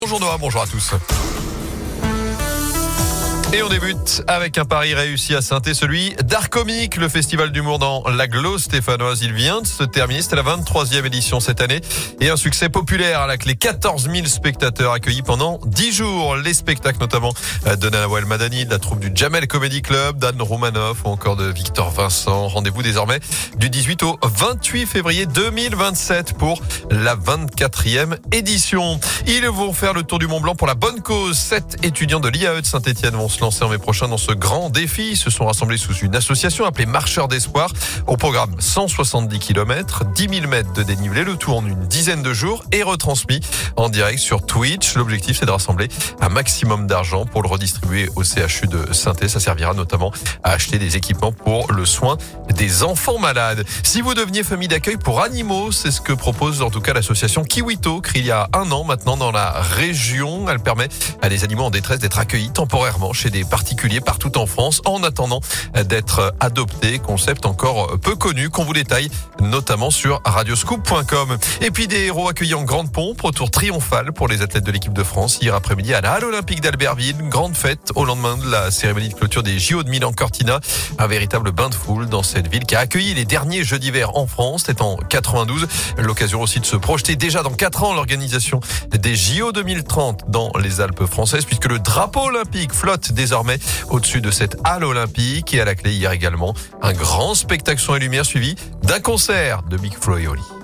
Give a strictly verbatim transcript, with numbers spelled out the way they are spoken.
Bonjour Noah, bonjour à tous. Et on débute avec un pari réussi à Saint-Étienne, celui d'Art Comique, le festival d'humour dans l'agglo stéphanoise. Il vient de se terminer, c'était la vingt-troisième édition cette année et un succès populaire à la clé. quatorze mille spectateurs accueillis pendant dix jours. Les spectacles notamment de Nawal Madani, de la troupe du Jamel Comedy Club, d'Anne Roumanoff ou encore de Victor Vincent. Rendez-vous désormais du dix-huit au vingt-huit février deux mille vingt-sept pour la vingt-quatrième édition. Ils vont faire le tour du Mont Blanc pour la bonne cause. Sept étudiants de l'I A E de Saint-Étienne vont se lancer en mai prochain dans ce grand défi. Ils se sont rassemblés sous une association appelée Marcheurs d'Espoir. Au programme, cent soixante-dix kilomètres, dix mille mètres de dénivelé, le tout en une dizaine de jours et retransmis en direct sur Twitch. L'objectif, c'est de rassembler un maximum d'argent pour le redistribuer au C H U de Saint-Étienne. Ça servira notamment à acheter des équipements pour le soin des enfants malades. Si vous deveniez famille d'accueil pour animaux, c'est ce que propose en tout cas l'association Kiwito, créée il y a un an maintenant dans la région. Elle permet à des animaux en détresse d'être accueillis temporairement chez des particuliers partout en France en attendant d'être adoptés. Concept encore peu connu qu'on vous détaille notamment sur radioscoop point com. Et puis des héros accueillis en grande pompe, retour triomphal pour les athlètes de l'équipe de France hier après-midi à la Halle Olympique d'Albertville. Une grande fête au lendemain de la cérémonie de clôture des J O de Milan-Cortina. Un véritable bain de foule dans cette ville qui a accueilli les derniers Jeux d'hiver en France. C'était en quatre-vingt-douze. L'occasion aussi de se projeter déjà dans quatre ans l'organisation des J O deux mille trente dans les Alpes françaises puisque le drapeau olympique flotte désormais au-dessus de cette halle olympique. Et à la clé hier également un grand spectacle son et lumière suivi d'un concert de Big Flo et Oli.